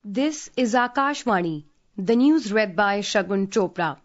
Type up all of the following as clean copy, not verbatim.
This is Akashvani, the news read by Shagun Chopra.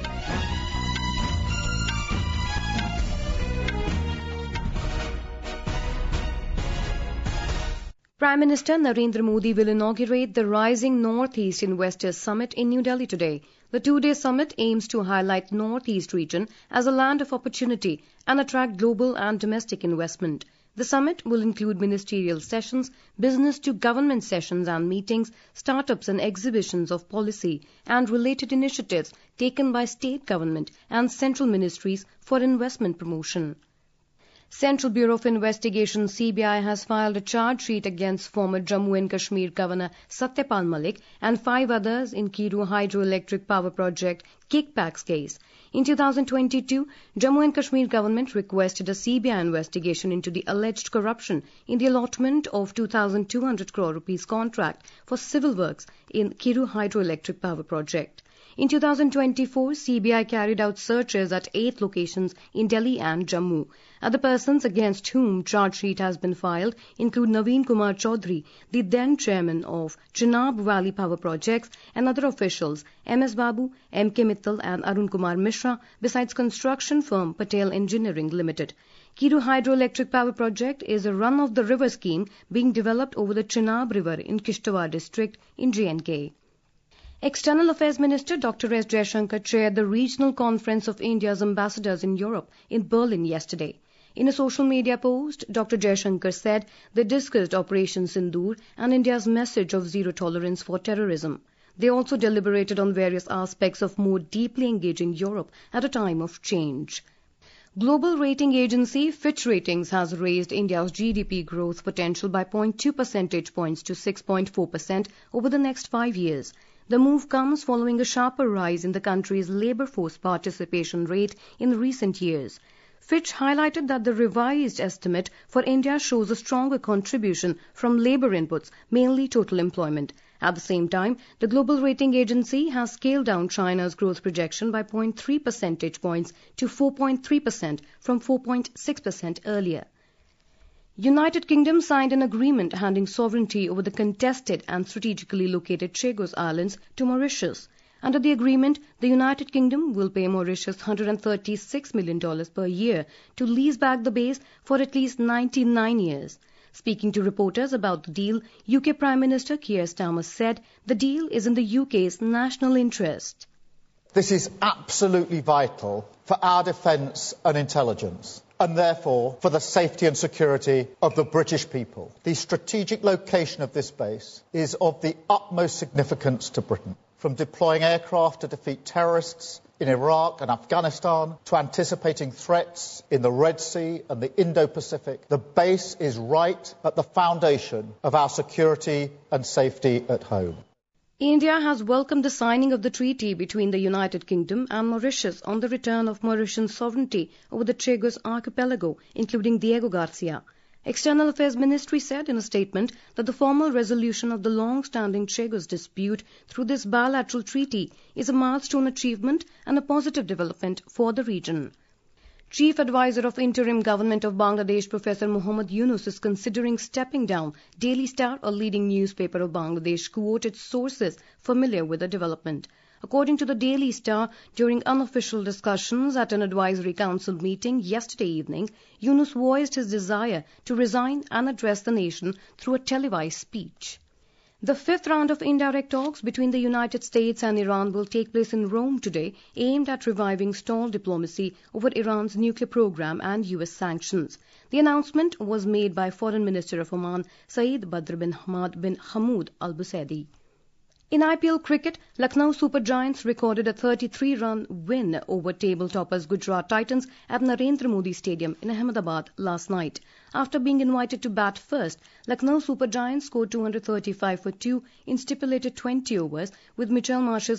Prime Minister Narendra Modi will inaugurate the Rising Northeast Investors Summit in New Delhi today. The two-day summit aims to highlight Northeast region as a land of opportunity and attract global and domestic investment. The summit will include ministerial sessions, business-to-government sessions and meetings, startups and exhibitions of policy and related initiatives taken by state government and central ministries for investment promotion. Central Bureau of Investigation (CBI) has filed a charge sheet against former Jammu and Kashmir Governor Satyapal Malik and 5 others in Kiru Hydroelectric Power Project kickbacks case. In 2022, Jammu and Kashmir government requested a CBI investigation into the alleged corruption in the allotment of 2,200 crore rupees contract for civil works in Kiru Hydroelectric Power Project. In 2024, CBI carried out searches at 8 locations in Delhi and Jammu. Other persons against whom charge sheet has been filed include Naveen Kumar Chaudhary, the then chairman of Chenab Valley Power Projects, and other officials, M.S. Babu, M.K. Mittal and Arun Kumar Mishra, besides construction firm Patel Engineering Limited. Kiru Hydroelectric Power Project is a run-of-the-river scheme being developed over the Chenab River in Kishtwar district in J&K. External Affairs Minister Dr. S. Jaishankar chaired the Regional Conference of India's Ambassadors in Europe in Berlin yesterday. In a social media post, Dr. Jaishankar said they discussed Operation Sindoor and India's message of zero tolerance for terrorism. They also deliberated on various aspects of more deeply engaging Europe at a time of change. Global rating agency Fitch Ratings has raised India's GDP growth potential by 0.2 percentage points to 6.4% over the next 5 years. The move comes following a sharper rise in the country's labour force participation rate in recent years. Fitch highlighted that the revised estimate for India shows a stronger contribution from labour inputs, mainly total employment. At the same time, the global rating agency has scaled down China's growth projection by 0.3 percentage points to 4.3% from 4.6% earlier. United Kingdom signed an agreement handing sovereignty over the contested and strategically located Chagos Islands to Mauritius. Under the agreement, the United Kingdom will pay Mauritius $136 million per year to lease back the base for at least 99 years. Speaking to reporters about the deal, UK Prime Minister Keir Starmer said the deal is in the UK's national interest. This is absolutely vital for our defence and intelligence, and therefore for the safety and security of the British people. The strategic location of this base is of the utmost significance to Britain. From deploying aircraft to defeat terrorists in Iraq and Afghanistan to anticipating threats in the Red Sea and the Indo-Pacific, the base is right at the foundation of our security and safety at home. India has welcomed the signing of the treaty between the United Kingdom and Mauritius on the return of Mauritian sovereignty over the Chagos archipelago, including Diego Garcia. External Affairs Ministry said in a statement that the formal resolution of the long-standing Chagos dispute through this bilateral treaty is a milestone achievement and a positive development for the region. Chief Advisor of Interim Government of Bangladesh, Professor Muhammad Yunus, is considering stepping down. Daily Star, a leading newspaper of Bangladesh, quoted sources familiar with the development. According to the Daily Star, during unofficial discussions at an advisory council meeting yesterday evening, Yunus voiced his desire to resign and address the nation through a televised speech. The 5th round of indirect talks between the United States and Iran will take place in Rome today, aimed at reviving stalled diplomacy over Iran's nuclear program and U.S. sanctions. The announcement was made by Foreign Minister of Oman, Saeed Badr bin Hamad bin Hamoud Al Busaidi. In IPL cricket, Lucknow Super Giants recorded a 33-run win over table-toppers Gujarat Titans at Narendra Modi Stadium in Ahmedabad last night. After being invited to bat first, Lucknow Super Giants scored 235 for 2 in stipulated 20 overs, with Mitchell Marsh's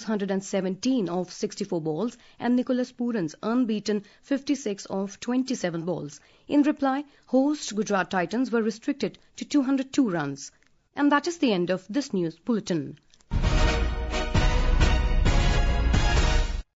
117 of 64 balls and Nicholas Puran's unbeaten 56 of 27 balls. In reply, host Gujarat Titans were restricted to 202 runs. And that is the end of this news bulletin.